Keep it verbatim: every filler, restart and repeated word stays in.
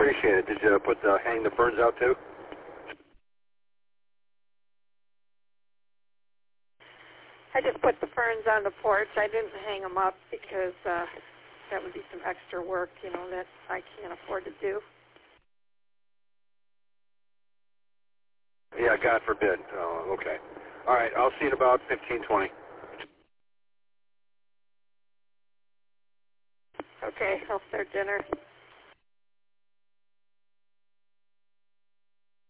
appreciate it. Did you put the hang the ferns out too? I just put the ferns on the porch. I didn't hang them up because uh, that would be some extra work, you know, that I can't afford to do. Yeah, God forbid. Oh, okay. All right, I'll see you in about fifteen, twenty. Okay, I'll start dinner.